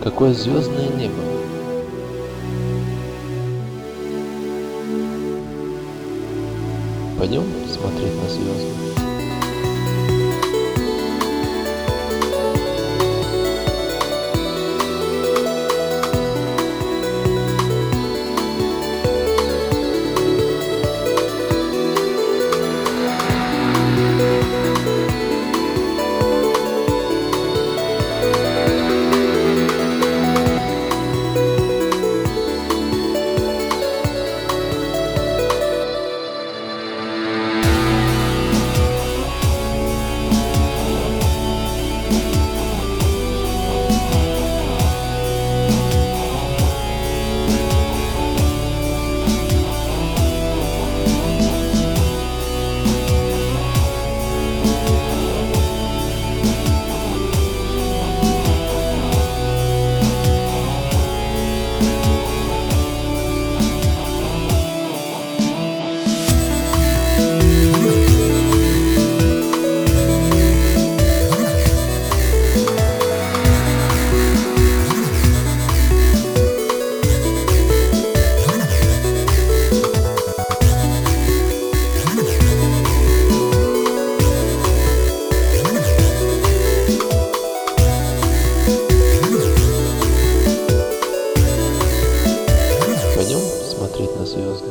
Какое звездное небо. Пойдем смотреть на звезды. Пойдем смотреть на звезды.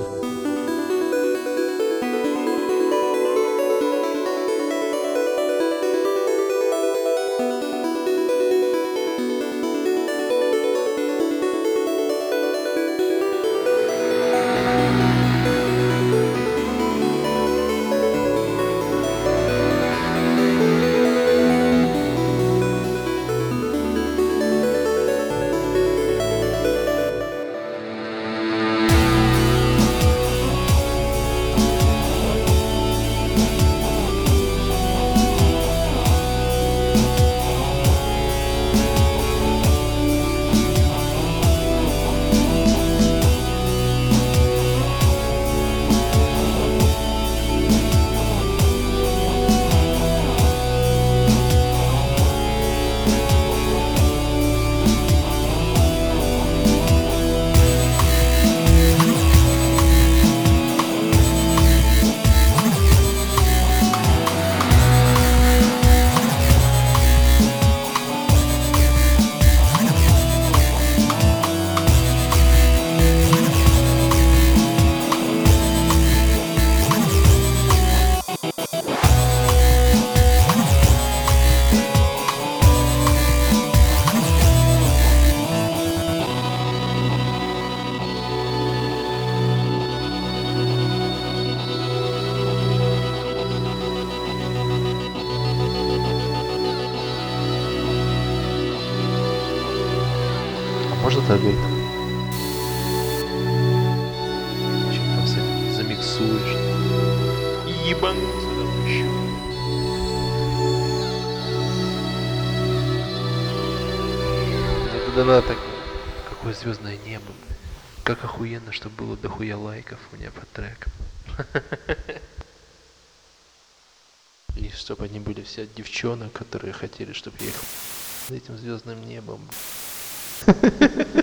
Может, так говорит? Че там с этим замиксуешь? Ебануться там еще. Это надо так. Какое звездное небо. Как охуенно, чтобы было дохуя лайков у меня под треком. И чтобы они были все от девчонок, которые хотели, чтобы я их с этим звездным небом.